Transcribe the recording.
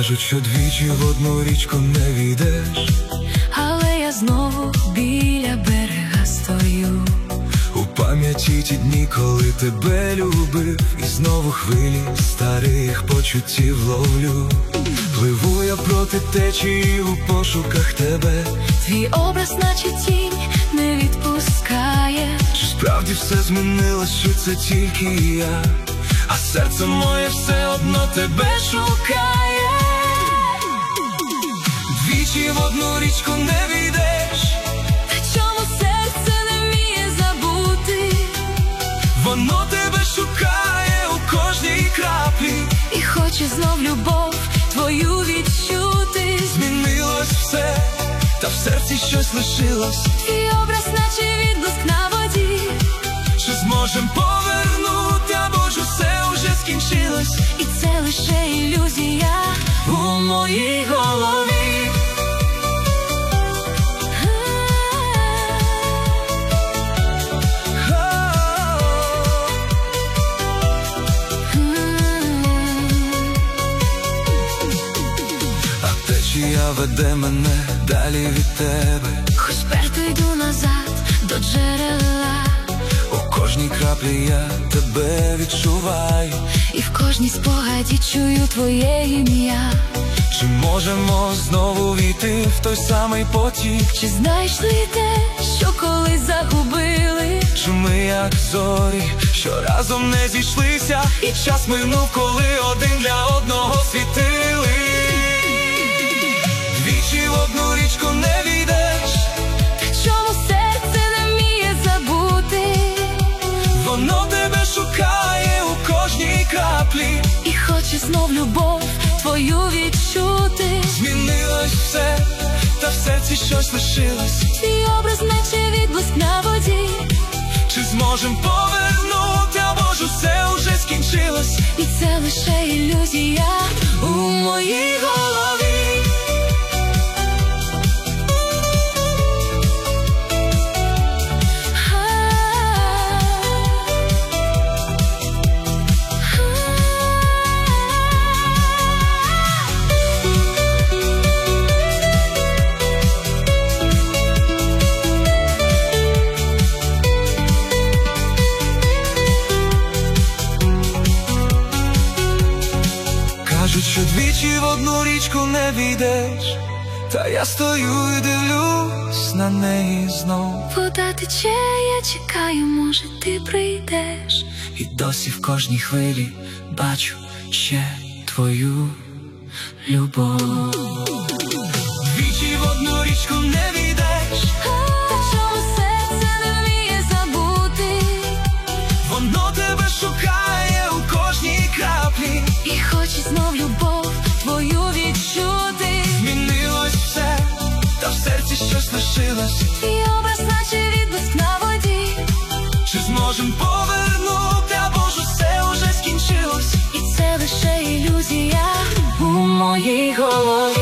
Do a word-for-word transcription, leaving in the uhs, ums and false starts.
Кажуть, що двічі в одну річку не війдеш, але я знову біля берега стою. У пам'яті ті дні, коли тебе любив, і знову хвилі старих почуттів ловлю. Пливу я проти течії у пошуках тебе. Твій образ, наче тінь, не відпускає. Чи справді все змінилось, чи це тільки я? А серце моє все одно тебе шукає. Двічі в одну річку не війдеш, Чому серце не вміє забути? воно тебе шукає у кожній краплі І хоче знов любов твою відчути. Змінилось все, та в серці щось лишилось. Твій образ, наче відблиск на воді. Чи зможем повернути, або ж усе уже скінчилось? І це лише ілюзія У моїй голові. А течія веде мене далі від тебе. Хоч сперто йду назад до джерела. У кожній краплі я тебе відчуваю. І в кожній спогаді чую твоє ім'я. Чи можемо знову війти в той самий потік? Чи знайшли те, що колись загубили? Чи ми як зорі, що разом не зійшлися, і час минув, коли один для одного світили? Двічі в одну річку не війдеш, Чому серце не вміє забути? воно тебе шукає у кожній краплі І хоче знов любов твою відчути. Змінилось все, та в серці щось лишилось. Твій образ, наче відблиск на воді. Чи зможем повернути, або ж усе уже скінчилось? І це лише ілюзія У моїй голові. Кажуть, що двічі в одну річку не війдеш, та я стою і дивлюсь на неї знов. Вода тече, я чекаю, може ти прийдеш. І досі в кожній хвилі бачу ще твою любов. Двічі в одну річку не війдеш, Та чому серце не вміє забути? воно тебе шукає у кожній краплі І хоче знов любов твою відчути. Змінилось все, та в серці щось лишилось. Твій образ, наче відблиск на воді. Чи зможем повернути, або ж усе уже скінчилось? І це лише ілюзія У моїй голові.